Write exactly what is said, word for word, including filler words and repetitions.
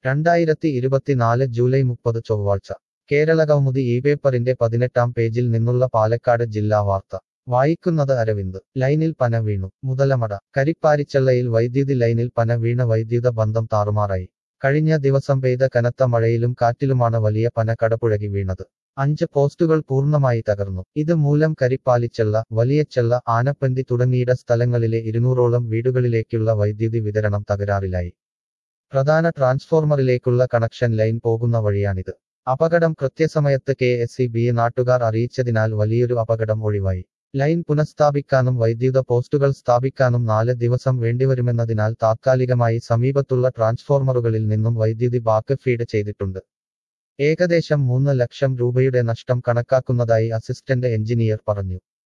രണ്ടായിരത്തി ഇരുപത്തിനാല് ജൂലൈ മുപ്പത് ചൊവ്വാഴ്ച കേരളകൗമുദി ഈ പേപ്പറിന്റെ പതിനെട്ടാം പേജിൽ നിന്നുള്ള പാലക്കാട് ജില്ലാ വാർത്ത വായിക്കുന്നത് അരവിന്ദ് ലൈനിൽ പന വീണു മുതലമട കരിപ്പാരിച്ചള്ളയിൽ വൈദ്യുതി ലൈനിൽ പന വീണ വൈദ്യുത ബന്ധം താറുമാറായി കഴിഞ്ഞ ദിവസം പെയ്ത കനത്ത മഴയിലും കാറ്റിലുമാണ് വലിയ പന കടപുഴകി വീണത് അഞ്ച് പോസ്റ്റുകൾ പൂർണ്ണമായി തകർന്നു ഇത് മൂലം കരിപ്പാലിച്ചള്ള വലിയച്ചള്ള ആനപ്പന്തി തുടങ്ങിയിട സ്ഥലങ്ങളിലെ ഇരുന്നൂറോളം വീടുകളിലേക്കുള്ള വൈദ്യുതി വിതരണം തകരാറിലായി പ്രധാന ട്രാൻസ്ഫോർമറിലേക്കുള്ള കണക്ഷൻ ലൈൻ പോകുന്ന വഴിയാണിത് അപകടം കൃത്യസമയത്ത് കെ എസ് ഇ ബിയെ നാട്ടുകാർ അറിയിച്ചതിനാൽ വലിയൊരു അപകടം ഒഴിവായി ലൈൻ പുനഃസ്ഥാപിക്കാനും വൈദ്യുത പോസ്റ്റുകൾ സ്ഥാപിക്കാനും നാല് ദിവസം വേണ്ടിവരുമെന്നതിനാൽ താത്കാലികമായി സമീപത്തുള്ള ട്രാൻസ്ഫോർമറുകളിൽ നിന്നും വൈദ്യുതി ബാക്ക് ഫീഡ് ചെയ്തിട്ടുണ്ട് ഏകദേശം മൂന്ന് ലക്ഷം രൂപയുടെ നഷ്ടം കണക്കാക്കുന്നതായി അസിസ്റ്റന്റ് എഞ്ചിനീയർ പറഞ്ഞു